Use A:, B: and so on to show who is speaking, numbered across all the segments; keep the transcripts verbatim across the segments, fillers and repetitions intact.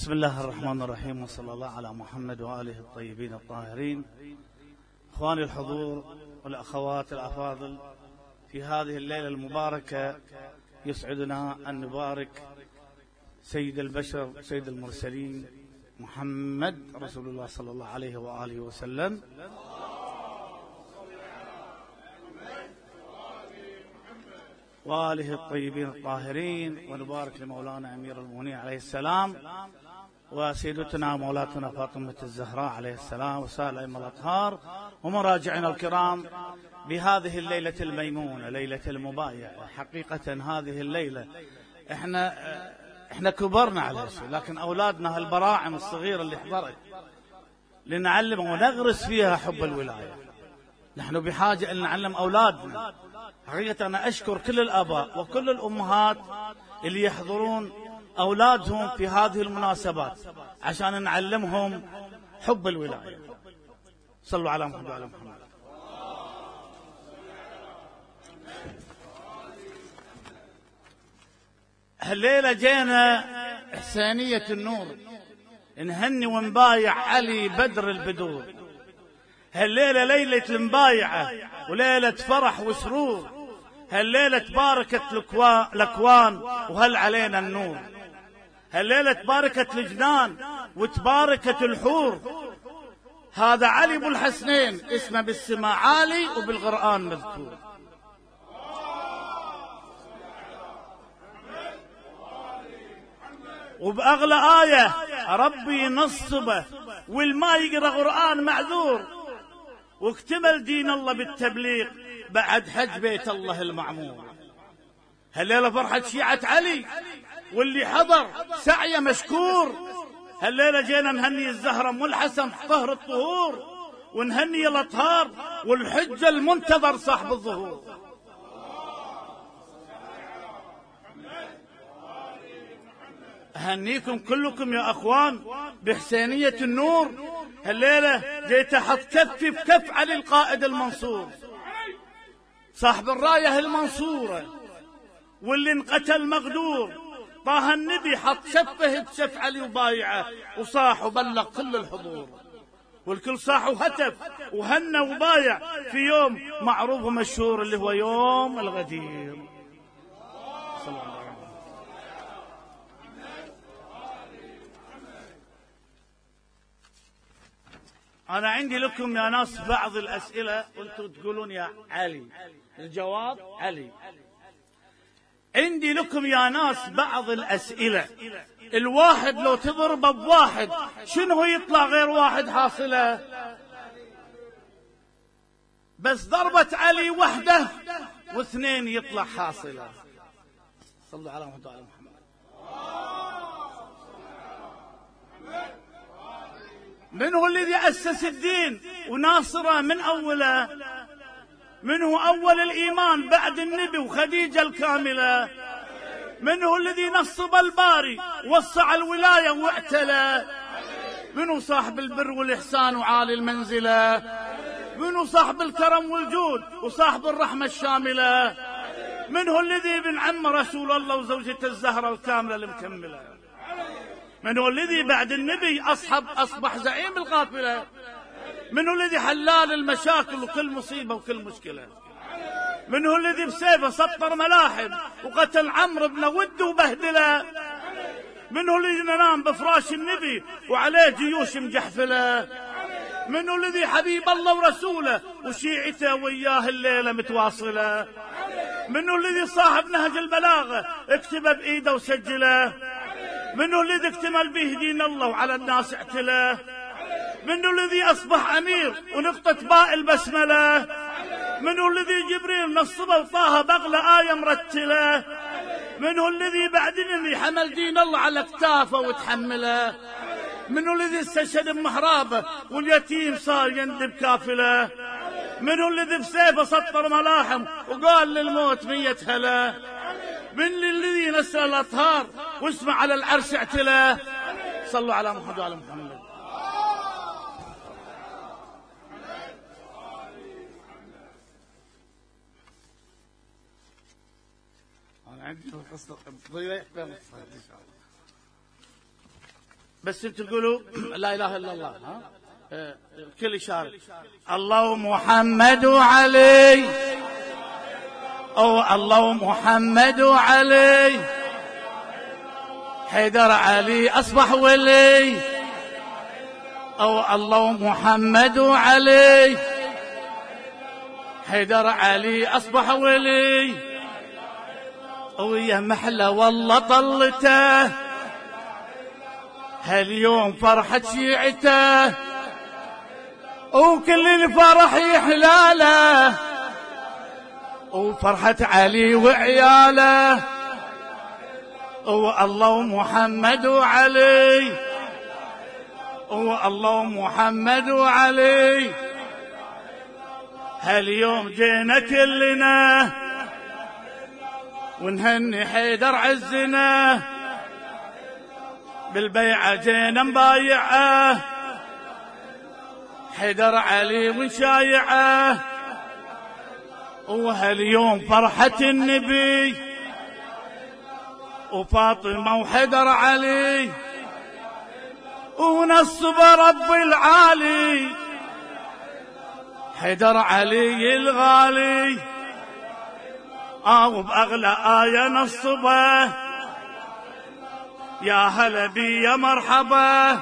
A: بسم الله الرحمن الرحيم، وصلى الله على محمد وآله الطيبين الطاهرين. إخواني الحضور والأخوات الأفاضل، في هذه الليلة المباركة يسعدنا أن نبارك سيد البشر سيد المرسلين محمد رسول الله صلى الله عليه وآله وسلم، وآله الطيبين الطاهرين، ونبارك لمولانا أمير المؤمنين عليه السلام، وسيدتنا مولاتنا فاطمة الزهراء عليه السلام، وسائر الأئمة الأطهار، ومراجعنا الكرام بهذه الليلة الميمونة، ليلة المبايعة. حقيقة هذه الليلة احنا احنا كبرنا على هالشيء، لكن أولادنا هالبراعم الصغيرة اللي حضرت لنعلمهم ونغرس فيها حب الولاية. نحن بحاجة أن نعلم أولادنا. حقيقة أنا أشكر كل الآباء وكل الأمهات اللي يحضرون أولادهم في هذه المناسبات عشان نعلمهم حب الولاية. صلوا على محمد وعلى محمد. هالليلة جينا إحسانية النور نهني ونبايع علي بدر البدور. هالليلة ليلة المبايعة وليلة فرح وسرور. هالليلة تباركت الأكوان وهل علينا النور. هالليلة تباركت الجنان وتباركت الحور. هذا علي ابو الحسنين اسمه بالسماء عالي وبالقرآن مذكور. وبأغلى آية ربي نصبه، والما يقرأ قرآن معذور. واكتمل دين الله بالتبليغ بعد حج بيت الله المعمور. هالليلة فرحة شيعة علي واللي حضر سعيه مشكور. هالليلة جينا نهني الزهرة ام الحسن طهر الطهور، ونهني الأطهار والحجة المنتظر صاحب الظهور. أهنيكم كلكم يا أخوان بحسينية النور. هالليلة جيت أحط كفي بكف علي القائد المنصور، صاحب الراية المنصورة واللي انقتل مغدور. طه النبي حط شفه بشف علي وبايعه، وصاح وبلغ كل الحضور، والكل صاح وهتف وهنى وبايع في يوم معروف ومشهور اللي هو يوم الغدير. صلى الله عليه وسلم. أنا عندي لكم يا ناس بعض الأسئلة وأنتم تقولون يا علي، الجواب علي. عندي لكم يا ناس بعض الأسئلة. الواحد لو تضربه بواحد شنو يطلع غير واحد حاصله؟ بس ضربة علي وحده واثنين يطلع حاصله. صلوا على محمد وعلى محمد. من هو الذي أسس الدين وناصره من أوله؟ من هو أول الإيمان بعد النبي وخديجة الكاملة؟ من هو الذي نصب الباري وسع الولاية واعتلى؟ من هو صاحب البر والإحسان وعالي المنزلة؟ من هو صاحب الكرم والجود وصاحب الرحمة الشاملة؟ من هو الذي ابن عم رسول الله وزوجته الزهرة الكاملة المكملة؟ من هو الذي بعد النبي أصحب أصبح زعيم القافلة؟ من هو الذي حلال المشاكل وكل مصيبة وكل مشكلة؟ من هو الذي بسيفه سطر ملاحم وقتل عمرو بن ود وبهدله؟ من هو الذي نام بفراش النبي وعليه جيوش مجحفله؟ من هو الذي حبيب الله ورسوله وشيعته وياه الليلة متواصلة؟ من هو الذي صاحب نهج البلاغة اكتبه بإيده وسجله؟ من هو الذي اكتمل به دين الله وعلى الناس اعتله؟ من هو الذي أصبح أمير ونقطة باء البسملة؟ من هو الذي جبريل نصبه وطاها بغلى آية مرتلة؟ من هو الذي بعد النبي حمل دين الله على اكتافه وتحمله؟ من هو الذي استشهد بمحرابه واليتيم صار يندب كافله؟ من هو الذي بسيفه سطر ملاحم وقال للموت مية هلا؟ من الذي نسل الأطهار واسمع على العرش اعتلاه؟ صلوا على محمد وعلى محمد. أنا عندي القصة ضيق بين الصلاة إن شاء الله. بس انتوا تقولوا لا اله الا الله. ها آه الكل يشارك. الله محمد وعلي، او الله محمد وعلي، حيدر علي اصبح ولي، او الله محمد وعلي، حيدر علي اصبح ولي. ويا محلى والله طلته هاليوم فرحة شيعته، وكل الفرح يحلاله، وفرحة علي وعياله، والله محمد وعلي، والله محمد وعلي. هاليوم جينا كلنا ونهني حيدر عزنا، بالبيعة جينا مبايعه حيدر علي ونشايعه. وهاليوم فرحة النبي وفاطمة وحيدر علي، ونصب رب العالي حيدر علي الغالي. آه بأغلى آية نصبه يا هلا بي يا مرحبا،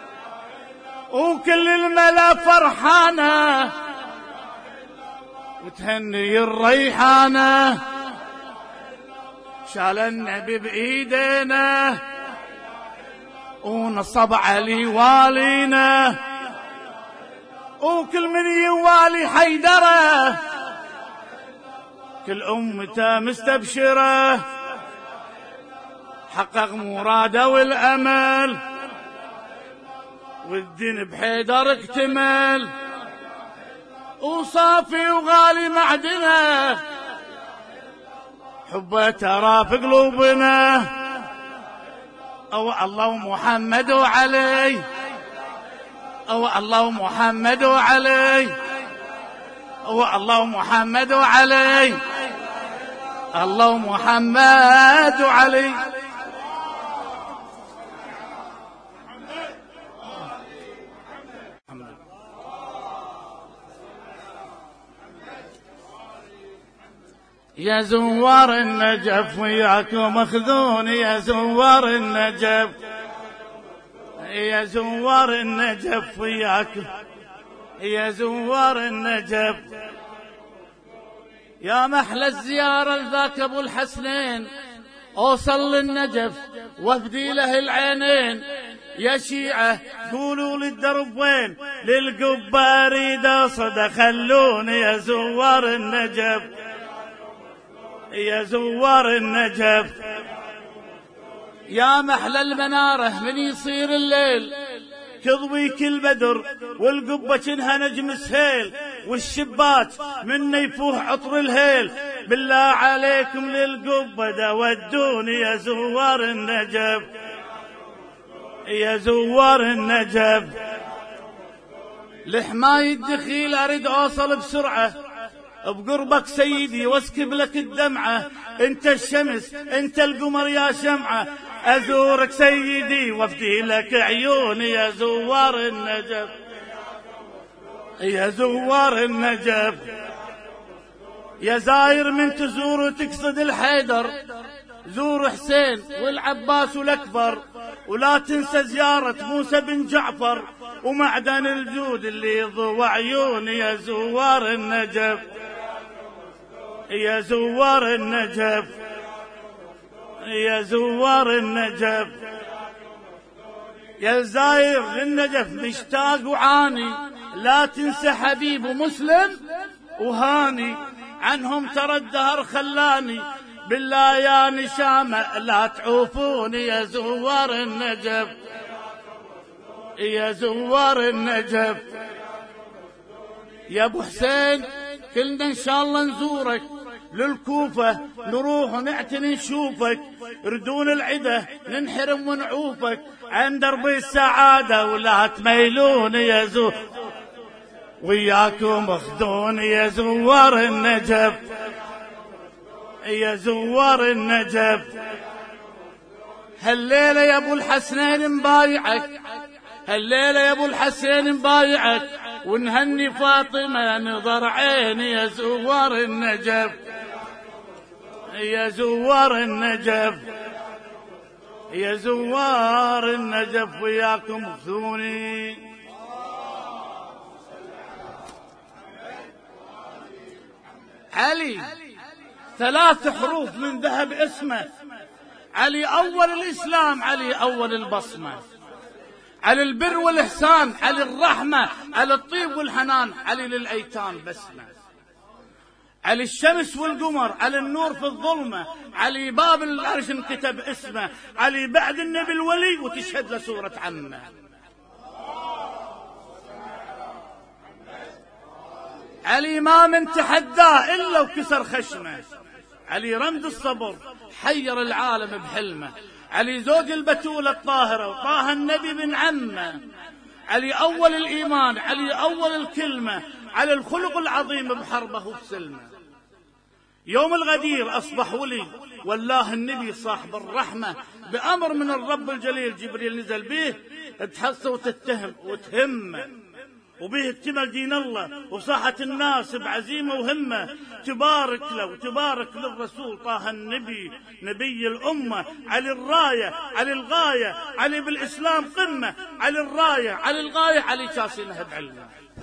A: وكل الملا فرحانة وتهني الريحانة. شال النبي بإيدينا ونصب علي والينا، وكل من يوالي حيدره كل أمته مستبشره، حقق مراده والأمل والدين بحيدر اكتمل، وصافي وغالي معدنه حبه ترى في قلوبنا. أو الله محمد وعلي، أو الله محمد وعلي، أو الله محمد وعلي، الله محمد وعلي. يا زوار النجف وياكم اخذون، يا زوار النجف، يا زوار النجف وياكم، يا زوار النجف. يا محلى الزيارة لذاك ابو الحسنين، اوصل للنجف وافدي له العينين. يا شيعة قولوا للدرب وين، للقبة اريد اصد خلوني. يا زوار النجف، يا زوار النجف. يا محلى المنارة من يصير الليل تضوي كل بدر، والقبة كنها نجم سهيل، والشباك منه يفوح عطر الهيل. بالله عليكم للقبة دا ودوني. يا زوار النجف، يا زوار النجف. لحماي الدخيل اريد اوصل بسرعة، بقربك سيدي واسكب لك الدمعة. انت الشمس انت القمر يا شمعة، ازورك سيدي وافدي لك عيوني. يا زوار النجف، يا زوار النجف. يا زاير من تزور وتقصد الحيدر، زور حسين والعباس والاكبر، ولا تنسى زيارة موسى بن جعفر ومعدن الجود اللي يضوى عيوني. يا زوار النجف، يا زوار النجف، يا زوار النجف. يا زاير للنجف مشتاق وعاني، لا تنسى حبيب مسلم وهاني، عنهم ترى الدهر خلاني. بالله يا نشامة لا تعوفوني. يا زوار النجف، يا زوار النجف. يا ابو حسين كلنا ان شاء الله نزورك، للكوفة نروح ونعتني نشوفك، ردون العده ننحرم ونعوفك، عن درب السعادة ولا تميلوني. يا زو وياكم اخذوني. يا زوار النجف، يا زوار النجف. هالليلة يا ابو الحسنين مبايعك، هالليلة يا ابو الحسين مبايعك، ونهني فاطمة نظر عيني يا زوار النجف، يا زوار النجف، يا زوار النجف، وياكم اخذوني. علي ثلاث حروف من ذهب اسمه، علي أول الإسلام، علي أول البصمة، على البر والإحسان، على الرحمة، على الطيب والحنان، علي للأيتام بسمة، على الشمس والقمر، على النور في الظلمة، علي باب العرش انكتب اسمه، علي بعد النبي الولي وتشهد لسورة عمه. علي ما من تحداه إلا وكسر خشمه، علي رمز الصبر حير العالم بحلمه، علي زوج البتولة الطاهرة وطه النبي بن عمه، علي أول الإيمان، علي أول الكلمة، على الخلق العظيم بحربه وبسلمه. يوم الغدير أصبح ولي والله النبي صاحب الرحمة، بأمر من الرب الجليل جبريل نزل به تحصى وتتهم وتهمه، وبه اكتمل دين الله وصاحت الناس بعزيمة وهمة. تبارك له وتبارك للرسول طه النبي نبي الأمة، على الراية على الغاية، علي بالإسلام قمة، على الراية على الغاية، علي شاسينها بعلمه.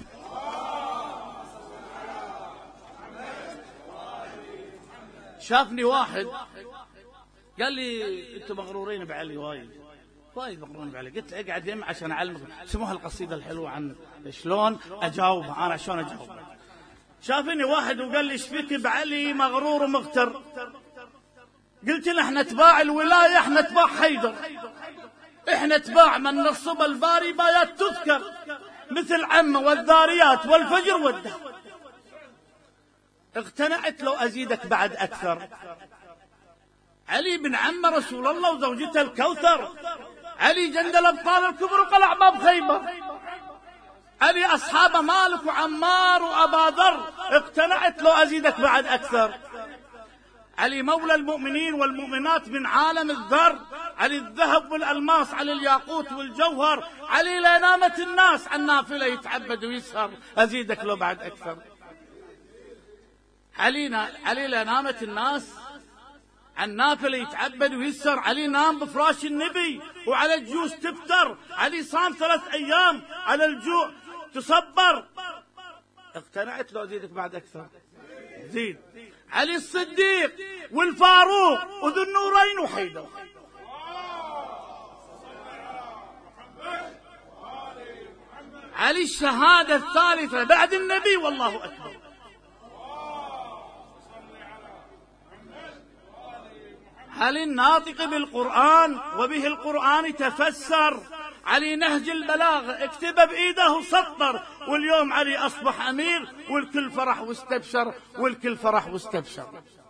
A: شافني واحد قال لي انتم مغرورين بعلي وايد وايد مغرورين بعلي، قلت له اقعد يم عشان اعلمك سموها القصيده الحلوه عن شلون اجاوبها انا، شلون اجاوبها. شافني واحد وقال لي ايش فيك بعلي مغرور ومغتر؟ قلت له احنا اتباع الولايه، احنا اتباع حيدر، احنا اتباع من نصب الباري بايات تذكر مثل عمه والذاريات والفجر والدهر. اقتنعت لو ازيدك بعد اكثر. علي بن عم رسول الله وزوجته الكوثر، علي جند الابطال الكبر وقلع باب خيبر، علي اصحاب مالك وعمار وابا ذر. اقتنعت لو ازيدك بعد اكثر. علي مولى المؤمنين والمؤمنات من عالم الذر، علي الذهب والالماس، علي الياقوت والجوهر، علي لا نامت الناس عن نافله يتعبد ويسهر. ازيدك لو بعد اكثر. علينا علي لا نامت الناس عن نافله يتعبد ويسر، علي نام بفراش النبي وعلى الجوع تفتر، علي صام ثلاث ايام على الجوع تصبر. اقتنعت لو ازيدك بعد اكثر. زيد. علي الصديق والفاروق وذو النورين وحيدر. علي الشهاده الثالثه بعد النبي والله اكبر. علي الناطق بالقرآن وبه القرآن تفسر، علي نهج البلاغ اكتب بإيده وسطر، واليوم علي أصبح أمير والكل فرح واستبشر، والكل فرح واستبشر.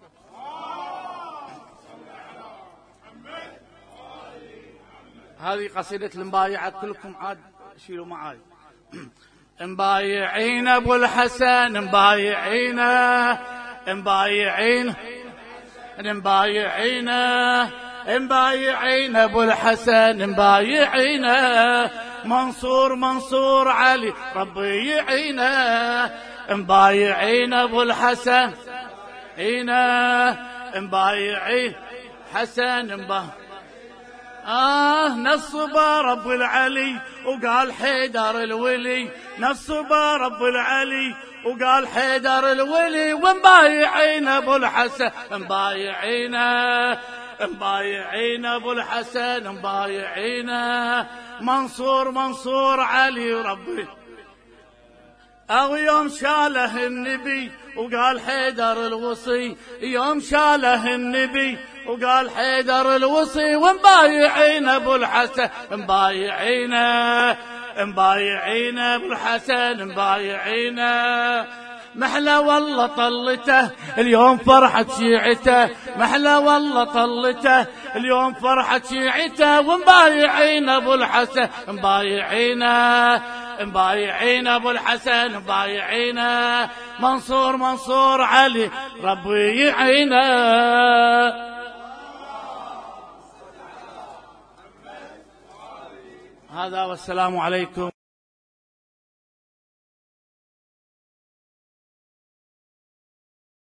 A: هذه قصيدة المبايعات، كلكم عاد شيلوا معاي. مبايعين أبو الحسن، مبايعين مبايعين مبايعينه مبايعين ابو الحسن، مبايعينه منصور منصور علي ربي يعينه، مبايعين ابو الحسن عينه، مبايعين حسن مبا آه نصب رب العلي وقال حيدر الولي، نصب رب العلي وقال حيدر الولي، ومبايعين ابو الحسن مبايعينه، مبايعين ابو الحسن مبايعينه منصور منصور علي ربي. او يوم شاله النبي وقال حيدر الوصي، يوم شاله النبي وقال حيدر الوصي، ومبايعين ابو الحسن مبايعينه، مبايعين ابو الحسن مبايعينه. محلى والله طلته اليوم فرحة شيعته، محلى والله طلته اليوم فرحة شيعته، ومبايعين ابو الحسن مبايعينه، مبايعين ابو الحسن مبايعينه منصور منصور علي ربي يعينه. هذا والسلام عليكم.